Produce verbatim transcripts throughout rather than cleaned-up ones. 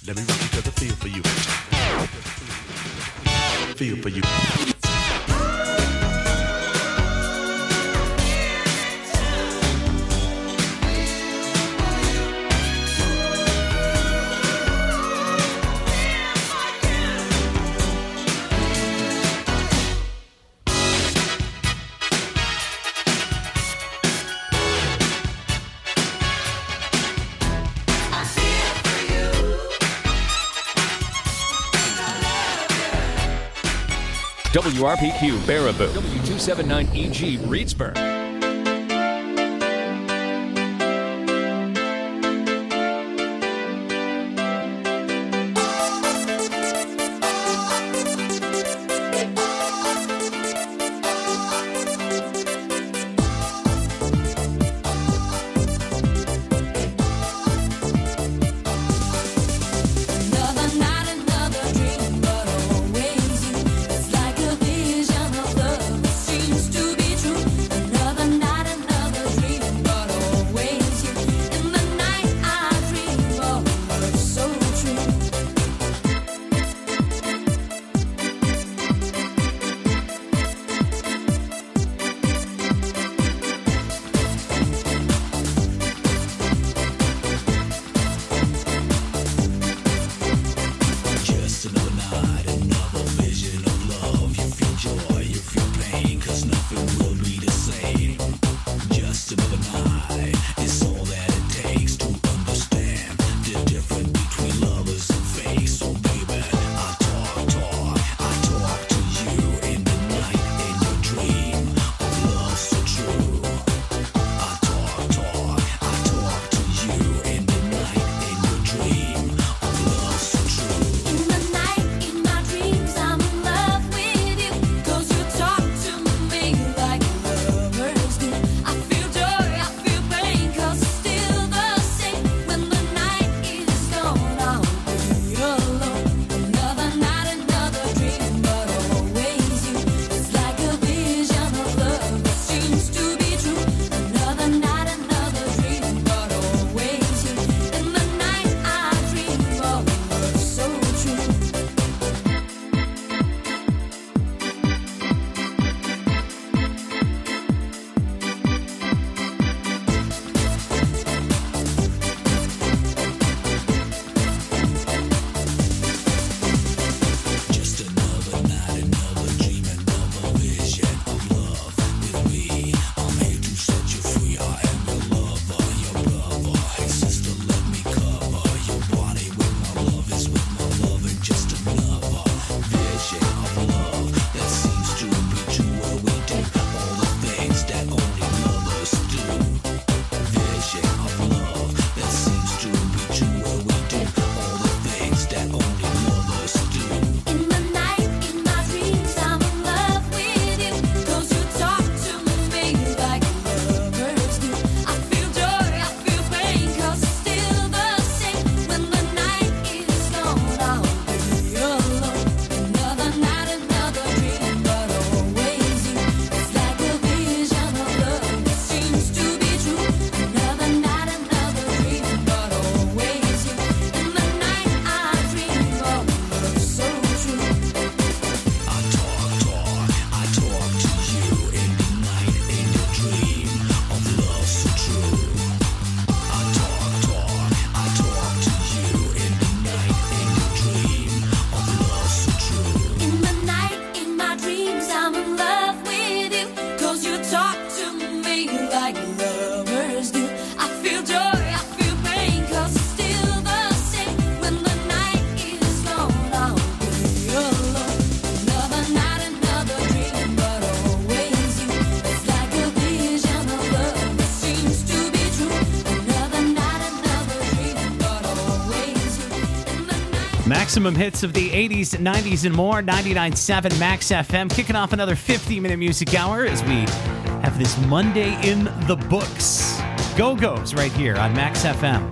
Let me rock because I feel for you. Feel for you. W R P Q Baraboo, W two seventy-nine E G Reedsburg. Maximum hits of the eighties, nineties, and more. ninety-nine point seven Max F M. Kicking off another fifty-minute music hour as we have this Monday in the books. Go-Go's right here on Max F M.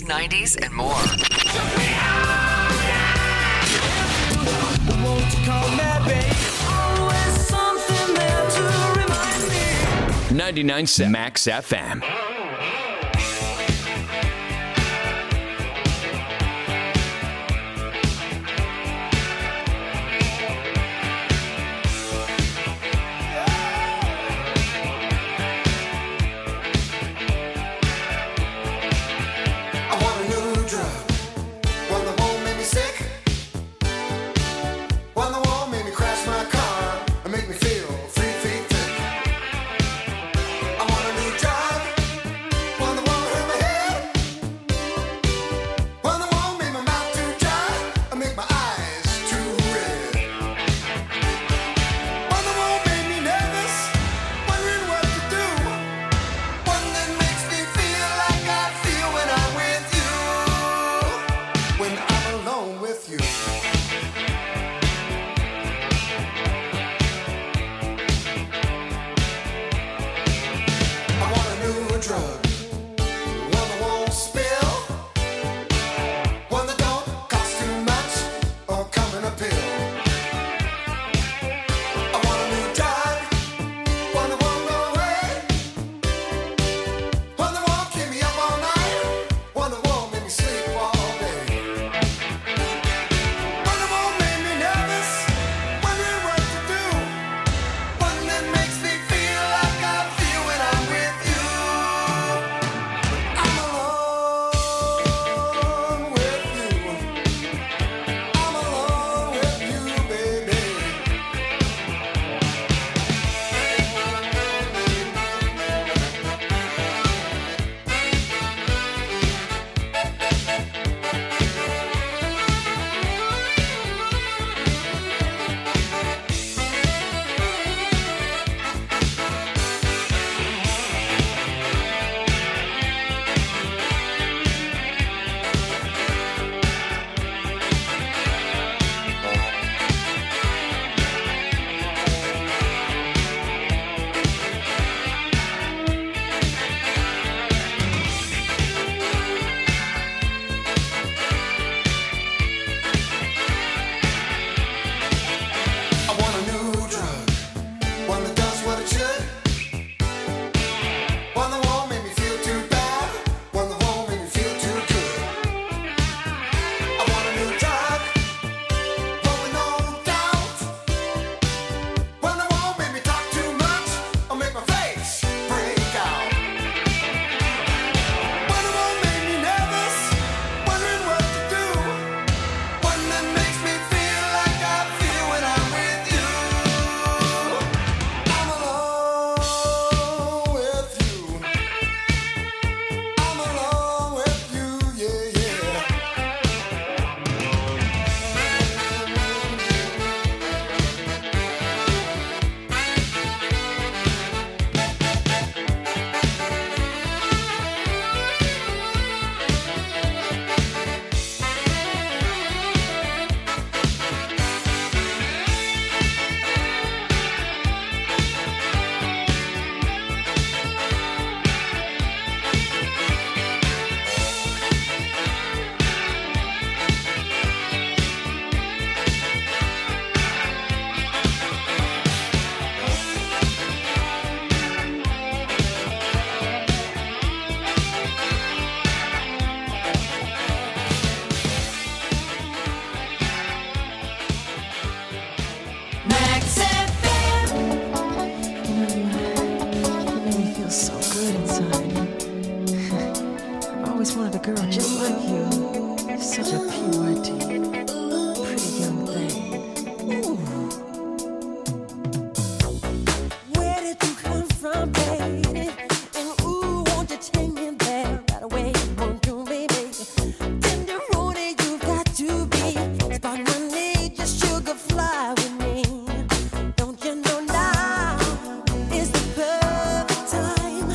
nineties, and more. Won't you call me, babe? Always something there to remind me. ninety-nine point seven Max F M.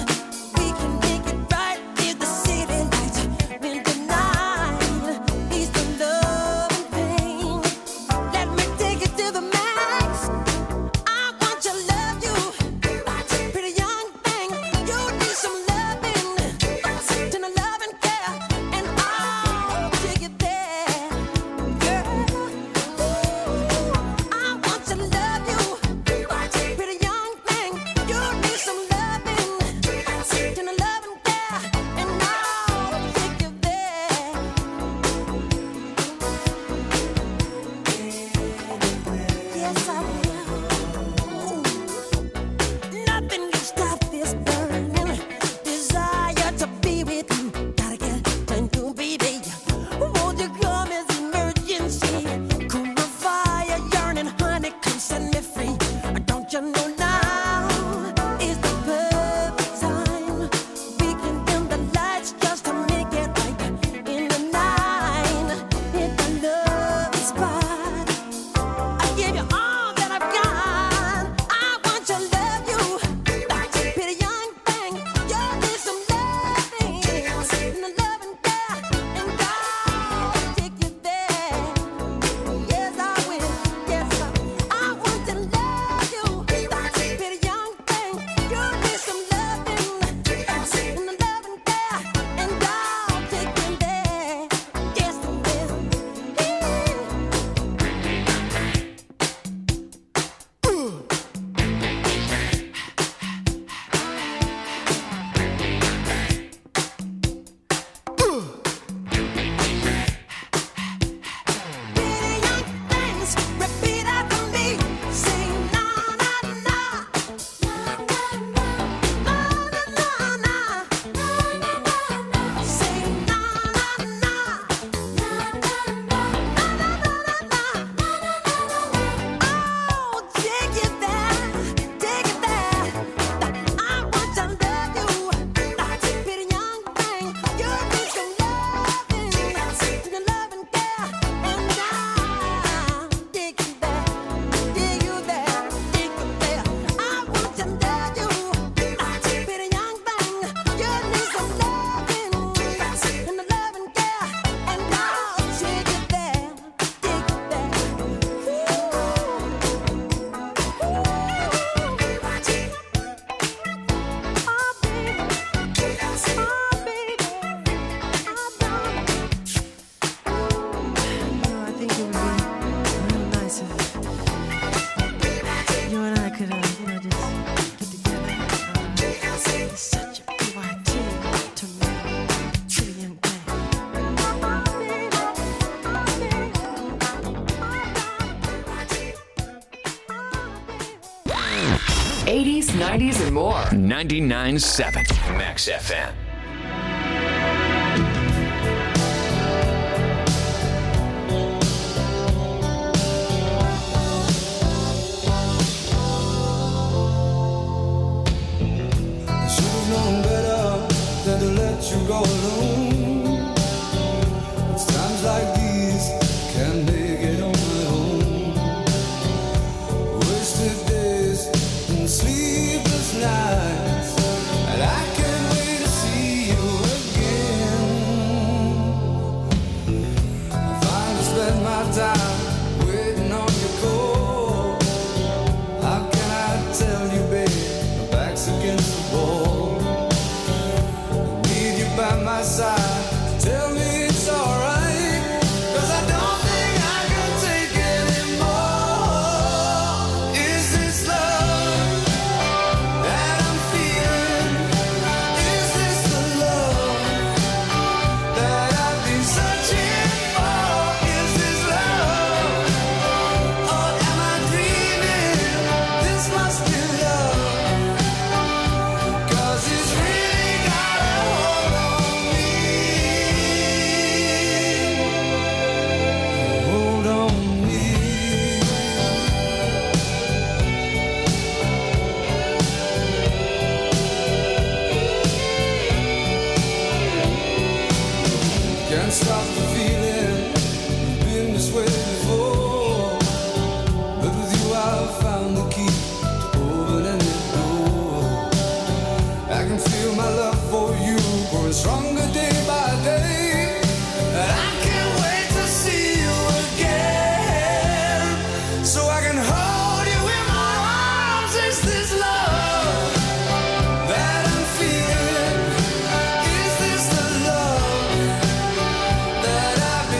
These eighties, nineties, and more. ninety-nine point seven Max F M. Known better than to let you go alone. It's times like these can't make it on my own. Wasted days and sleepless nights, and I can't wait to see you again. I finally spend my time waiting on your call. How can I tell you, babe, my back's against the wall? By my side, tell me it's alright, 'cause I don't think I can take anymore. Is this love that I'm feeling? Is this the love that I've been searching for? Is this love, or am I dreaming? This must be love, 'cause it's really got a hold on. Hold on me. Can't stop the feeling, it's been this way before, but with you I've found the key to open any door. I can feel my love for you growing stronger day by day, and I can't wait to see you again, so I can hold you in my arms. Is this love that I'm feeling? Is this the love that I've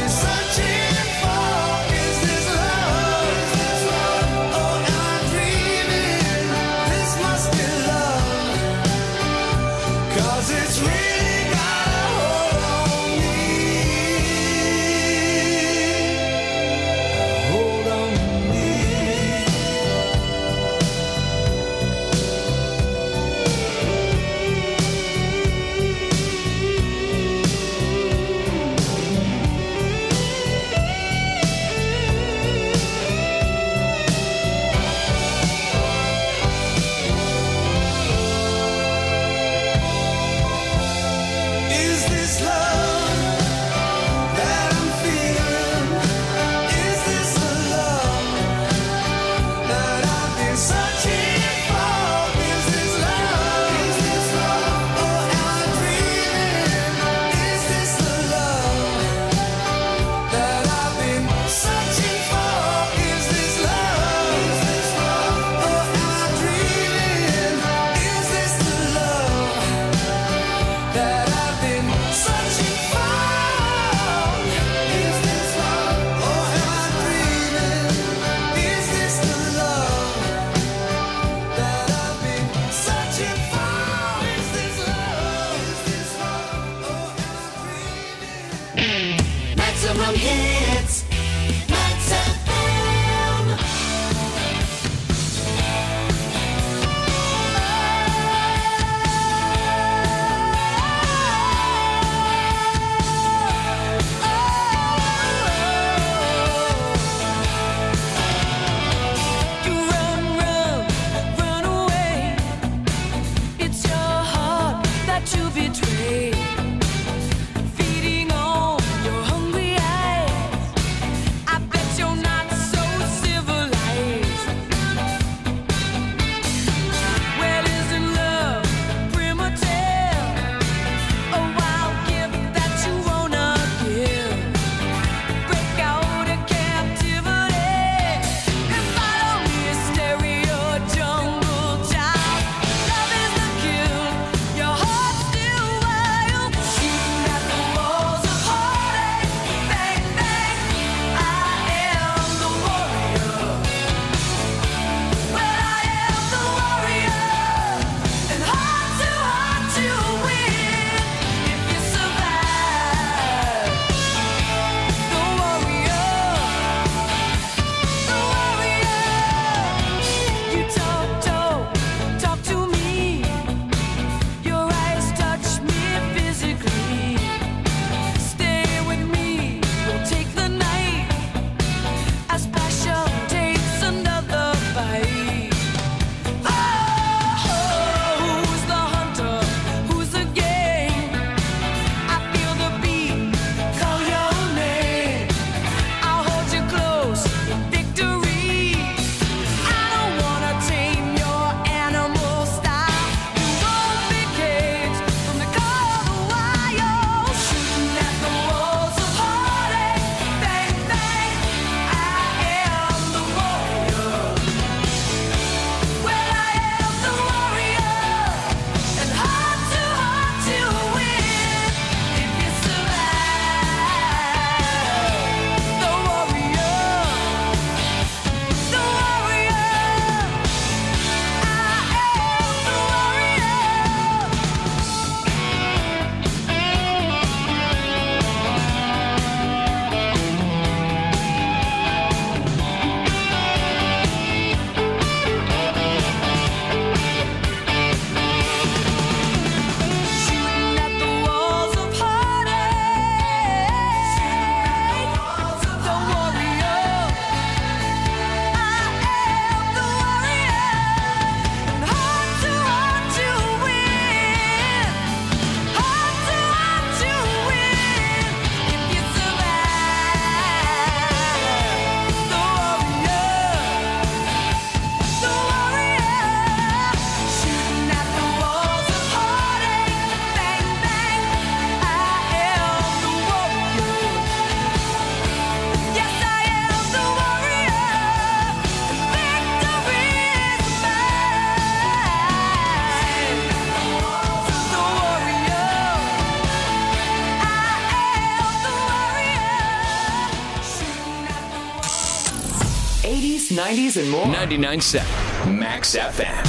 eighties, nineties, and more. ninety-nine point seven Max F M.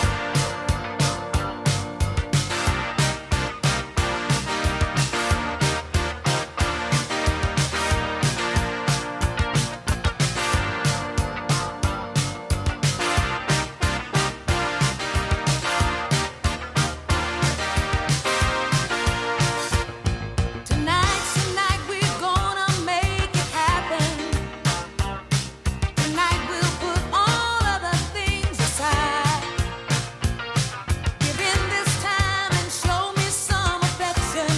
Tonight's the night we're gonna make it happen. Tonight we'll put all other things aside. Give in this time and show me some affection.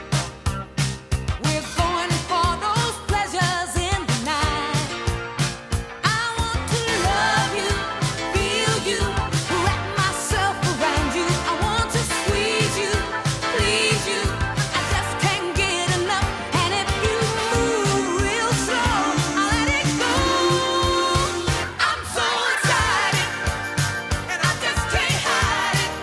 We're going for those pleasures in the night. I want to love you, feel you, wrap myself around you. I want to squeeze you, please you. I just can't get enough. And if you move real slow, I'll let it go. I'm so excited, and I just can't hide it.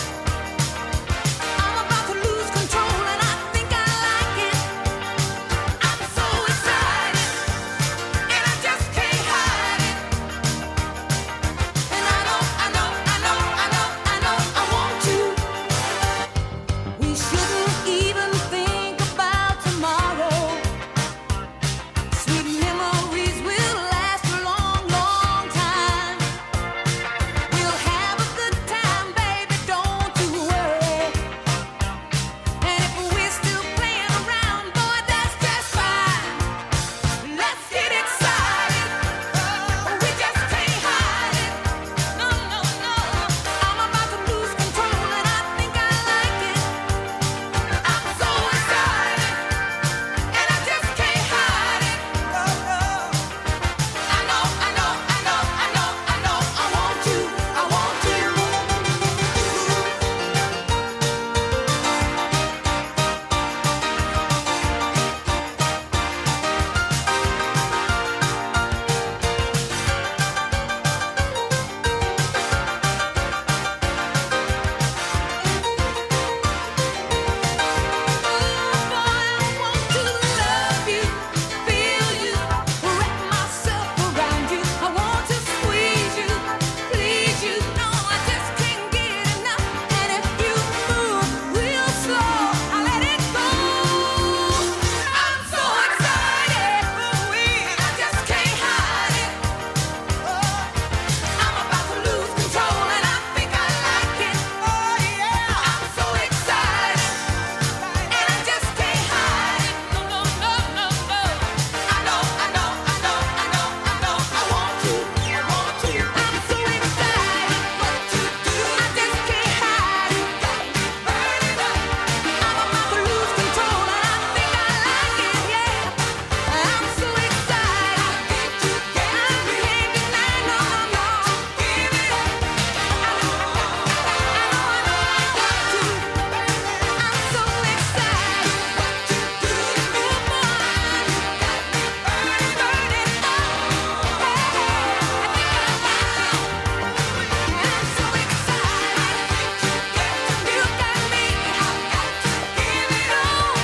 I'm about to lose control, and I think I like it. I'm so excited, and I just can't hide it. And I know, I know, I know, I know, I know I want to. We shouldn't even think about tomorrow. Sweet memories will last a long, long time. We'll have a good time, baby, don't you worry. And if we're still playing around, boy, that's just fine. Let's get excited. We just can't hide it. No, no, no. I'm about to lose control, and I think I like it. I'm so excited, and I just can't hide it. I know, I know, I know, I know, I know I want to, I want to. I'm about to lose control, and I think I like it. Oh yeah, I'm so excited, and I just can't hide it. No, no, no, no, no. I know, I know, I know, I know, I know I want to, I want to. I'm so excited, what to do? I just can't hide it. Burn it up. I'm about to lose control, and I think I like it. Yeah, I'm so excited. I can't deny, no, no. Give it up. I know, I know, I know I want to. I'm so excited. What to do? Move on. Burn it, burn it up. I'm so excited. You got me. I've got to give it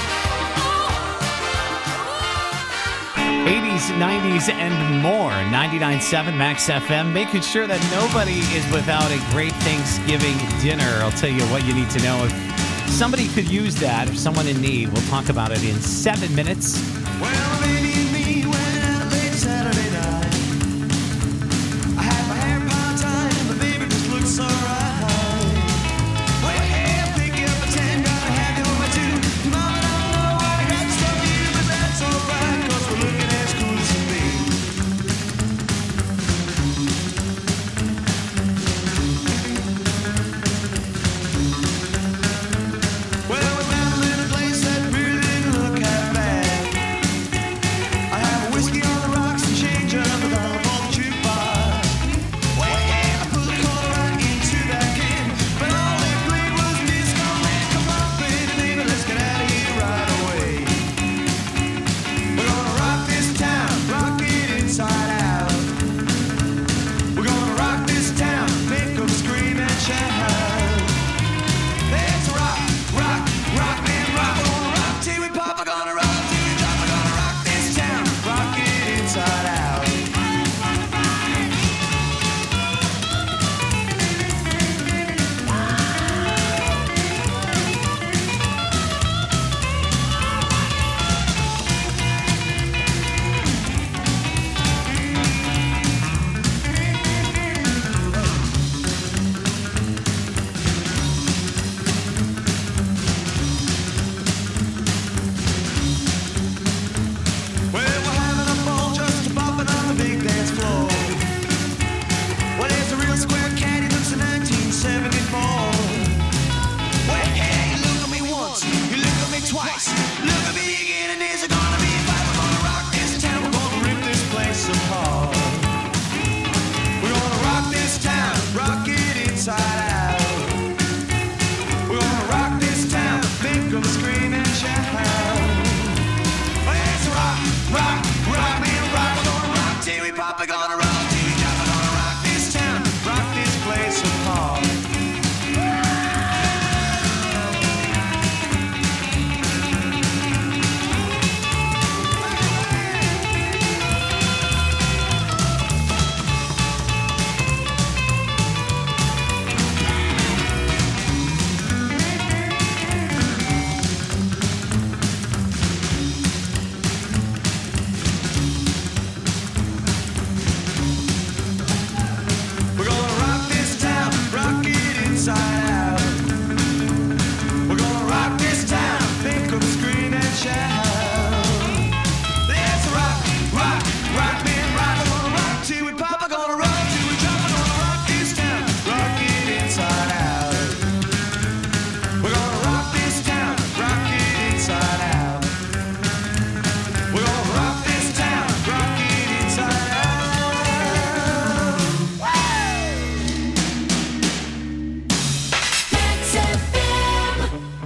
all. eighties, nineties, and more. ninety-nine point seven Max F M. Making sure that nobody is without a great Thanksgiving dinner. I'll tell you what you need to know. If somebody could use that, if someone in need, we'll talk about it in seven minutes. Well, baby and me went out late Saturday night. I had my hair part-time, but baby just looked so right. Well, pick up a ten, gotta have you over two. Mama don't know what I got from you, but that's alright, 'cause we're looking as cool as can be. Well, we found a little place that really didn't look half bad. twice. Look at me again, and there's gonna be a fight. We're gonna rock this town, we're gonna rip this place apart. We're gonna rock this town, rock it inside out. We're gonna rock this town, make them scream and shout. Let's rock, rock, rock, man, rock. We're gonna rock till we pop, we're gonna rock till we drop. We're gonna rock this town, rock this place apart. We're gonna rock this town, rock it inside out. We're gonna rock this town, make 'em scream and shout. Let's rock, rock, rock, man, rock. We're gonna rock till we pop, we're gonna rock till we drop. We're gonna rock this town, rock it inside out. We're gonna rock this town, rock it inside out. We're gonna rock this town, rock it inside out. Max F M.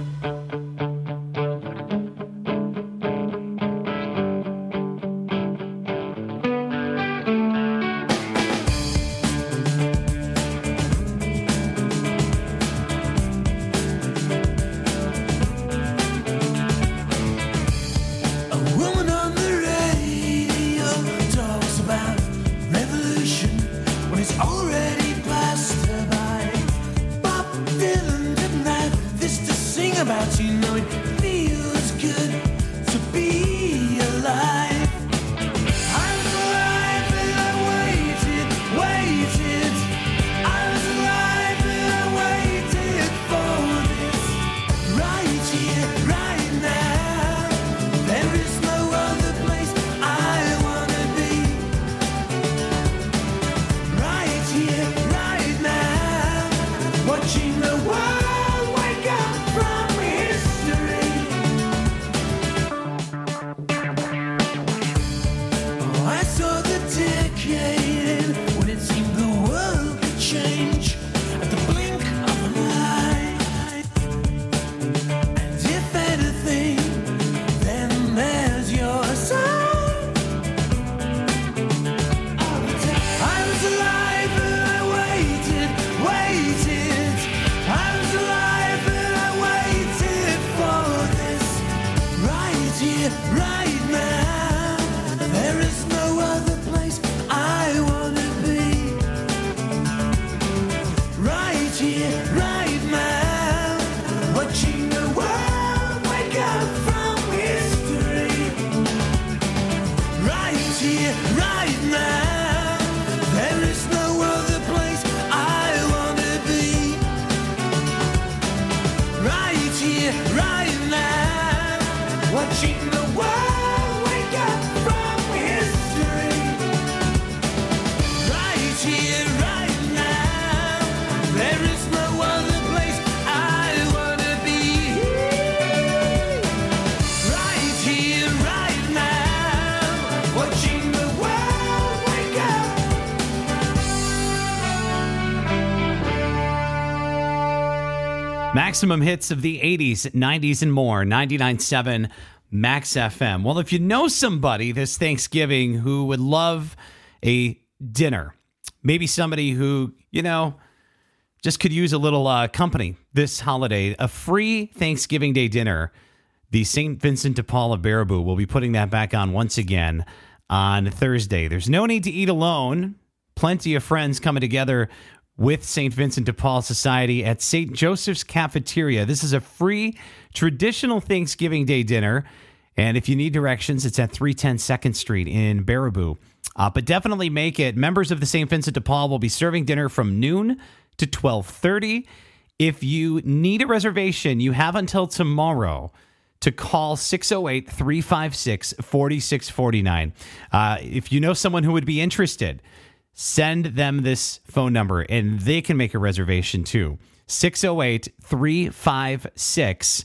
A woman on the radio talks about revolution when it's already passed her by. Bob Dylan didn't have this to sing about. You know it feels good to be alive. I was alive and I waited, waited. I was alive and I waited for this. Right here, right now. There is no other place I wanna be. Right here, right now. Watching the world wake up from history. Oh, I saw the decade when it seemed the world could change at the blink of an eye. And if anything, then there's your sign. I was alive and I waited, waited. I was alive and I waited for this. Right here, right now. There is no other place I wanna be. Right here, right now. Watching the world wake up from history. Right here, right now. There is no other place I wanna be. Right here, right now. Watching the world wake up from history. Right here, right now. There is no other place I wanna be. Right here, right now. Watching the world wake up. Maximum hits of the eighties, nineties, and more. ninety-nine point seven Max F M. Well, if you know somebody this Thanksgiving who would love a dinner, maybe somebody who, you know, just could use a little uh, company this holiday, a free Thanksgiving Day dinner, the Saint Vincent de Paul of Baraboo will be putting that back on once again on Thursday. There's no need to eat alone. Plenty of friends coming together with Saint Vincent de Paul Society at Saint Joseph's Cafeteria. This is a free traditional Thanksgiving Day dinner. And if you need directions, it's at three ten second Street in Baraboo. Uh, but definitely make it. Members of the Saint Vincent de Paul will be serving dinner from noon to twelve thirty. If you need a reservation, you have until tomorrow to call six oh eight, three five six, four six four nine. Uh, if you know someone who would be interested, send them this phone number and they can make a reservation too. six oh eight, three five six,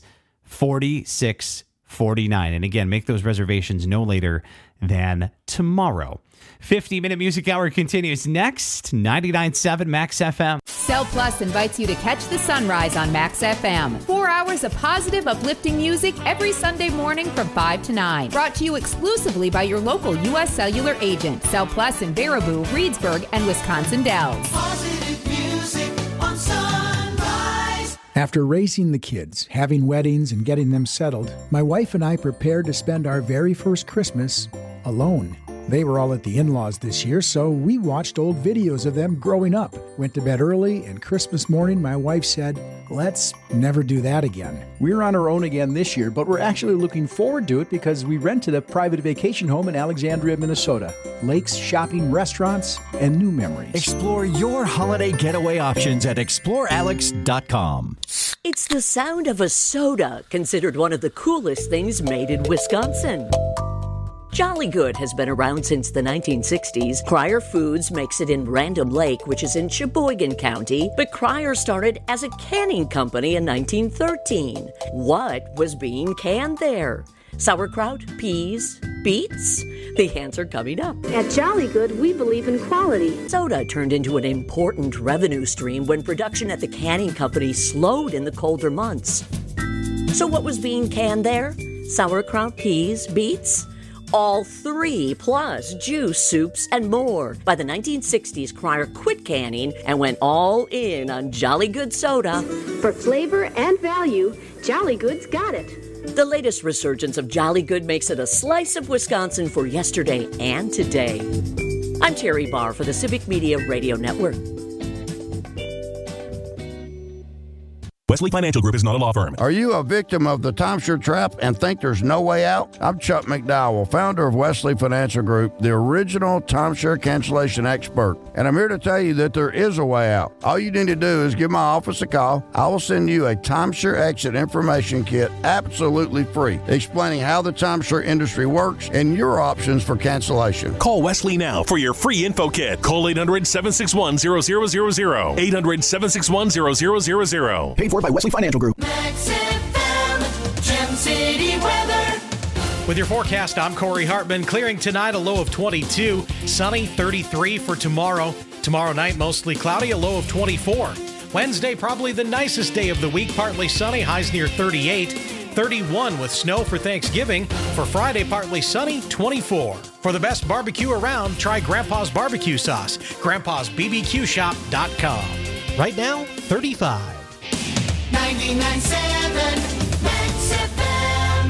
forty-six forty-nine. And again, make those reservations no later than tomorrow. fifty-minute music hour continues next. ninety-nine point seven Max F M. Cell Plus invites you to catch the sunrise on Max F M. Four hours of positive, uplifting music every Sunday morning from five to nine. Brought to you exclusively by your local U S Cellular agent. Cell Plus in Baraboo, Reedsburg, and Wisconsin Dells. Positive music on Sunrise. After raising the kids, having weddings, and getting them settled, my wife and I prepared to spend our very first Christmas alone. They were all at the in-laws this year, so we watched old videos of them growing up. Went to bed early, and Christmas morning, my wife said, let's never do that again. We're on our own again this year, but we're actually looking forward to it because we rented a private vacation home in Alexandria, Minnesota. Lakes, shopping, restaurants, and new memories. Explore your holiday getaway options at explore alex dot com. It's the sound of a soda, considered one of the coolest things made in Wisconsin. Jolly Good has been around since the nineteen sixties. Cryer Foods makes it in Random Lake, which is in Sheboygan County, but Cryer started as a canning company in nineteen thirteen. What was being canned there? Sauerkraut, peas, beets? The answer coming up. At Jolly Good, we believe in quality. Soda turned into an important revenue stream when production at the canning company slowed in the colder months. So what was being canned there? Sauerkraut, peas, beets? All three, plus juice, soups, and more. By the nineteen sixties, Cryer quit canning and went all in on Jolly Good soda. For flavor and value, Jolly Good's got it. The latest resurgence of Jolly Good makes it a slice of Wisconsin for yesterday and today. I'm Terry Barr for the Civic Media Radio Network. Wesley Financial Group is not a law firm. Are you a victim of the timeshare trap and think there's no way out? I'm Chuck McDowell, founder of Wesley Financial Group, the original timeshare cancellation expert. And I'm here to tell you that there is a way out. All you need to do is give my office a call. I will send you a timeshare exit information kit absolutely free, explaining how the timeshare industry works and your options for cancellation. Call Wesley now for your free info kit. Call eight hundred, seven six one, zero zero zero zero. eight hundred, seven six one, zero zero zero zero. Paid for by Wesley Financial Group. Max F M, Gem City weather. With your forecast, I'm Corey Hartman. Clearing tonight, a low of twenty-two. Sunny, thirty-three for tomorrow. Tomorrow night, mostly cloudy, a low of twenty-four. Wednesday, probably the nicest day of the week. Partly sunny, highs near thirty-eight. thirty-one with snow for Thanksgiving. For Friday, partly sunny, twenty-four. For the best barbecue around, try Grandpa's Barbecue Sauce. grandpas b b q shop dot com. Right now, thirty-five. ninety-nine point seven Max F M.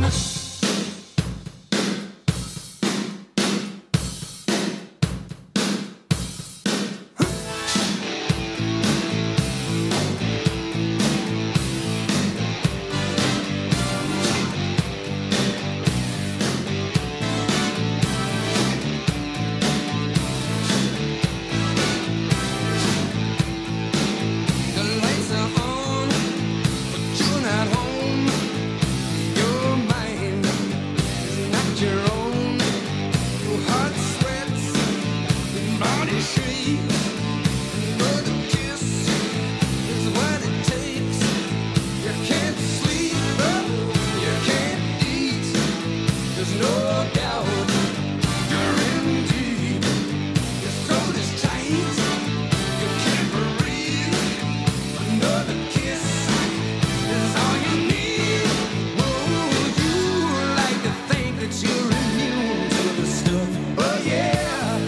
The lights are on, but you're not home. Your mind is not your own. Your heart sweats, your body shakes. Another kiss is what it takes. You can't sleep, you can't eat. There's no doubt you're in deep. Your soul is tight, you can't breathe. Another kiss is all you need. Whoa, you like to think that you're immune to the stuff. Oh yeah.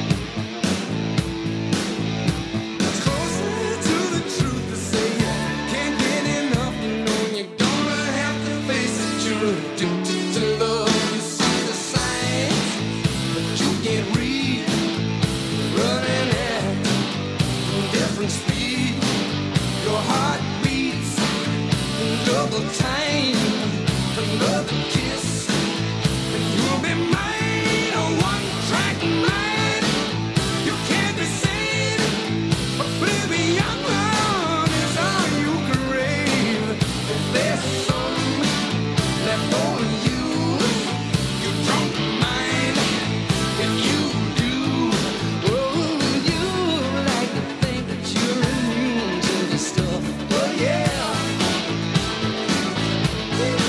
It's closer to the truth to say you can't get enough. You know you're gonna have to face it. You're addicted to love. You see the signs, but you can't read. Running at a different speed. Your heart beats double time. Another kiss, and you'll be mine. A one-track mind. You can't be sane. Oblivion is all you crave. If there's some left over you, you don't mind. If you do, oh, you like to think that you're immune to the stuff. Oh yeah.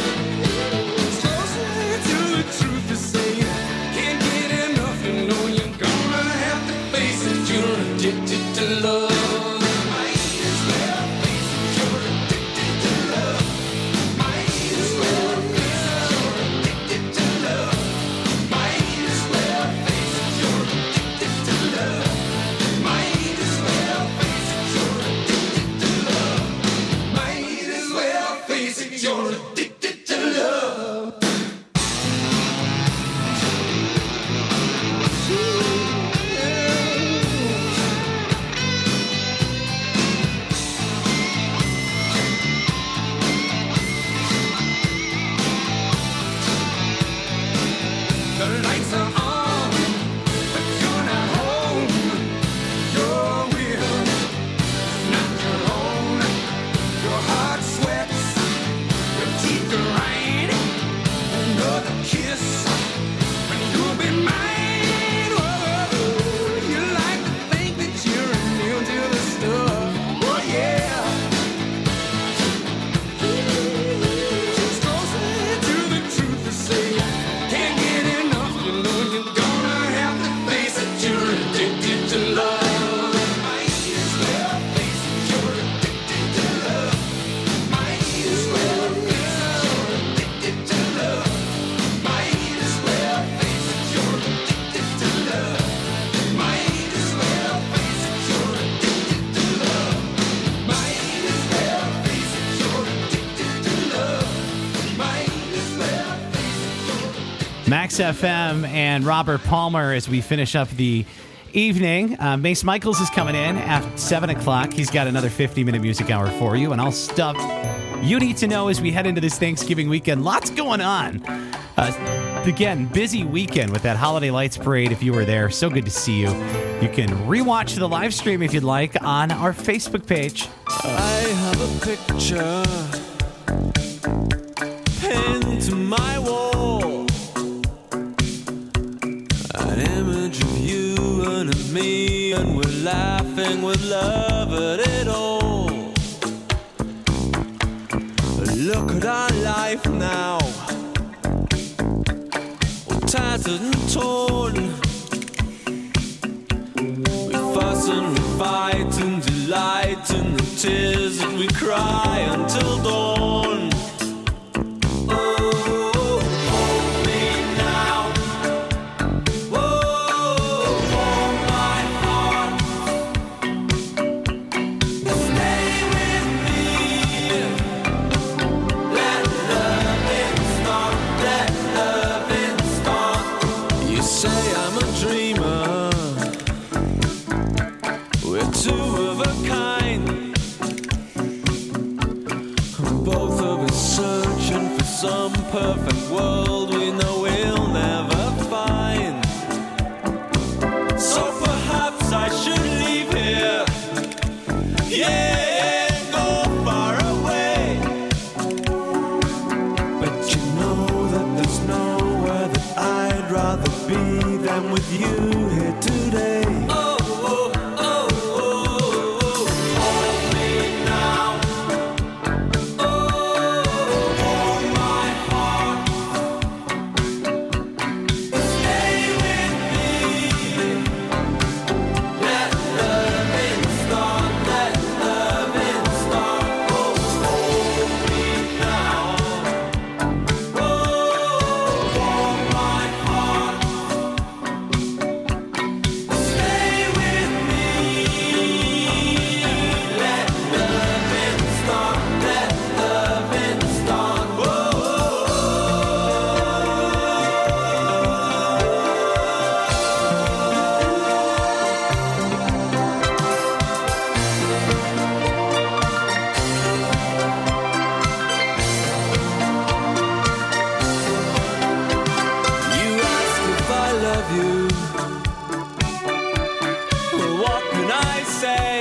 Max F M and Robert Palmer as we finish up the evening. Uh, Mace Michaels is coming in at seven o'clock. He's got another fifty-minute music hour for you, and all stuff you need to know as we head into this Thanksgiving weekend. Lots going on. Uh, again, busy weekend with that Holiday Lights Parade if you were there. So good to see you. You can rewatch the live stream if you'd like on our Facebook page. I have a picture pinned to my wall, an image of you and of me, and we're laughing with love at it all. Look at our life now, all tattered and torn. We fuss and we fight and delight in the tears that we cry until dawn. Oh, hold me now. Whoa, hold my heart. Stay with me. Let loving start. Let loving start. You say I'm a dreamer. We're two of a kind. Both of us searching for some perfect world we know we'll never find. So perhaps I should leave here. Yeah, go far away. But you know that there's nowhere that I'd rather be than with you here today. Oh, oh, oh, oh, oh. Hold me now. Oh, hold my heart. Stay with me. Let loving start. Let loving start. Oh, hold me now. Oh, hold my heart. Stay with me. Let loving start. Let loving start. You ask if I love you. Well, what can I say?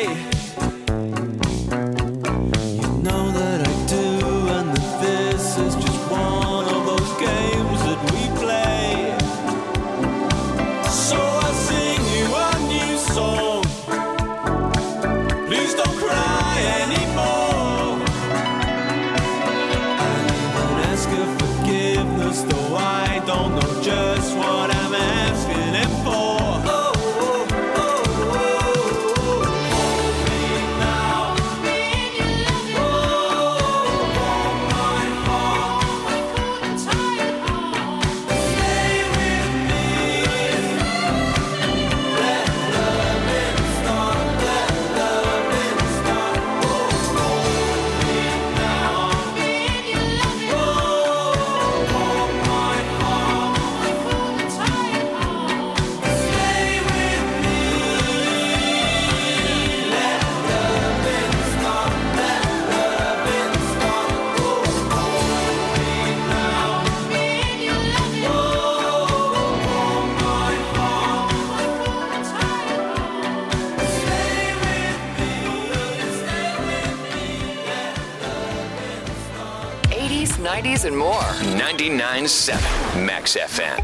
You know that I do, and that this is just one of those games that we play. So I sing you a new song. Please don't cry anymore. I even ask for forgiveness, though I don't know just what I'm asking it for. Oh, oh, oh, oh, oh. Hold me now. Oh, hold my heart. Stay with me. Let loving start. Let loving start. Oh, hold me now. Oh, hold my heart. Stay with me. Let loving start. Let loving start. Oh, hold me now. Oh, hold my heart. Stay with me. Stay with me. Let loving start. eighties, nineties, and more. ninety-nine point seven Max F M.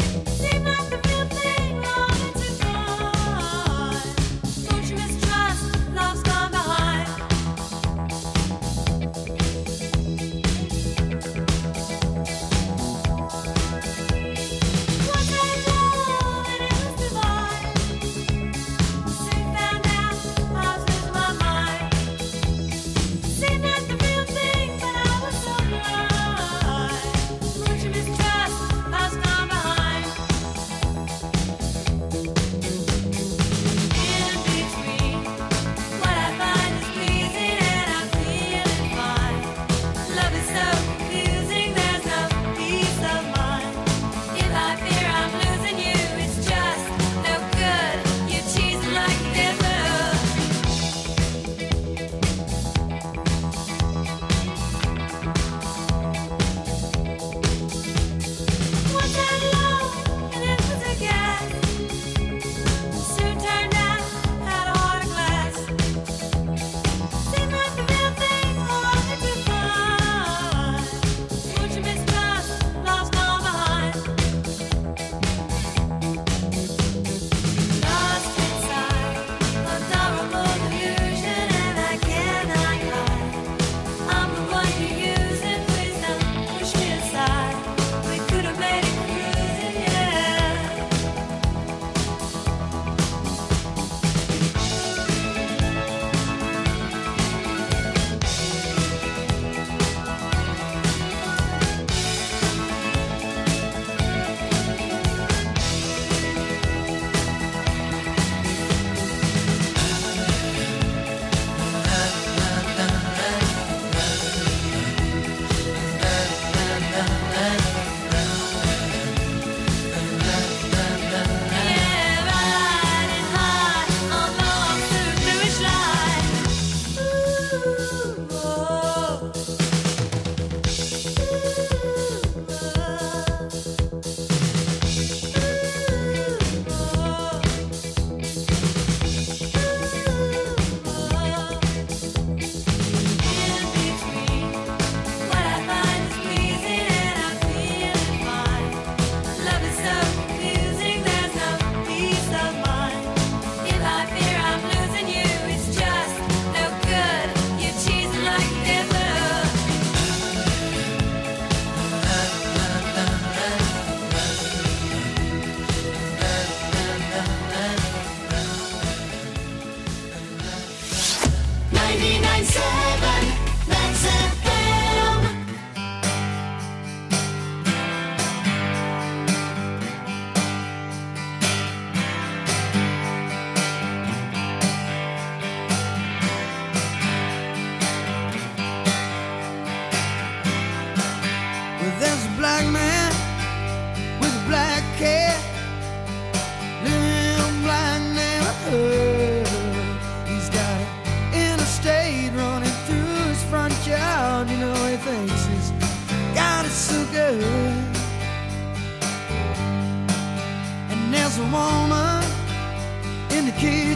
Seemed like the real thing all into gone. Don't you mistrust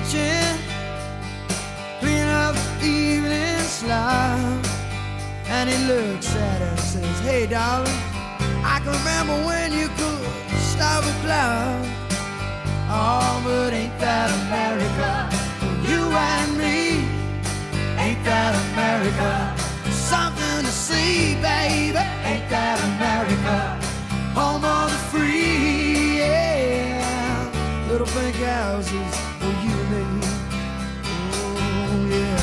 kitchen, clean up the evening slop. And he looks at her and says, hey, darling, I can remember when you could stop a cloud. Oh, but ain't that America for you and me? Ain't that America? Something to see, baby. Ain't that America? Home of the free, yeah. Little pink houses for you and me. Oh, yeah.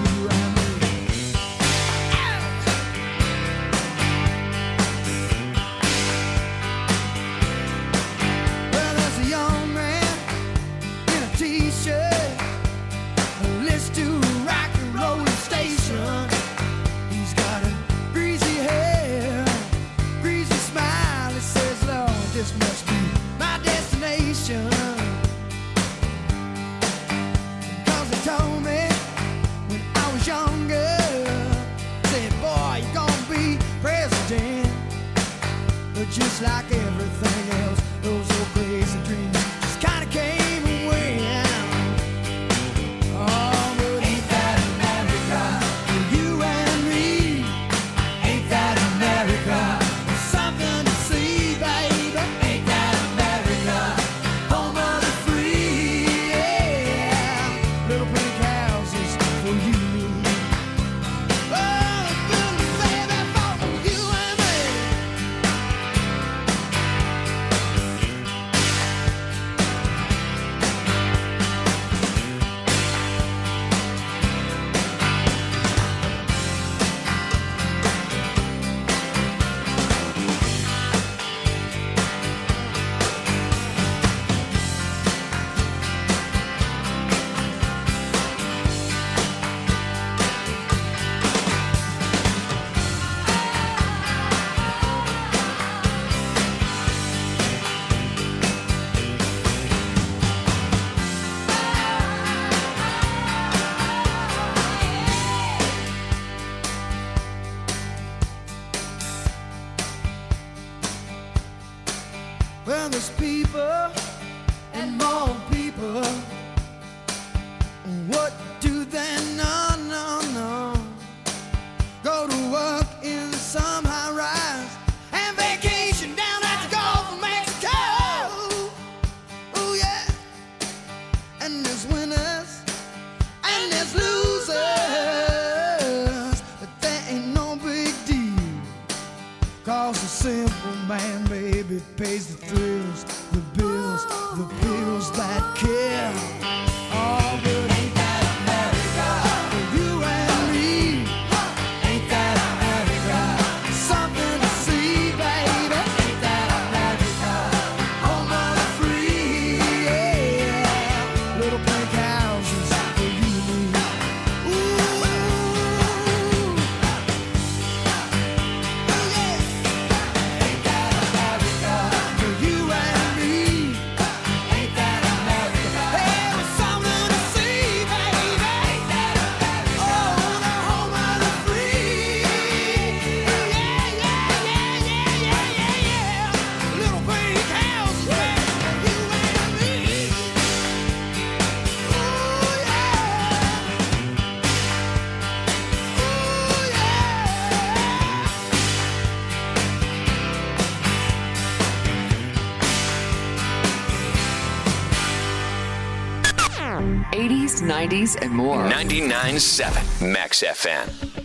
Just like everything else, those old crazy dreams just kind of came and went. Oh, but ain't that America for you and me? Ain't that America? Something to see, baby. Ain't that America? Home of the free, yeah. Little pink houses for you and me. Oh, baby, for you and me. Well, there's people and more people. What do they know? No, no. Go to work in some high rise and vacation down at the Gulf of Mexico. Oh, yeah. And there's winners and there's losers. But that ain't no big deal. Cause the simple man, baby, pays the thrills, the bills, the bills that kill. Oh, but ain't that America for you and me? Ain't that America? Something to see, baby. Ain't that America? Home of the free, yeah. Little pink houses for you and me. Ooh. eighties, nineties, and more. ninety-nine point seven Max F M.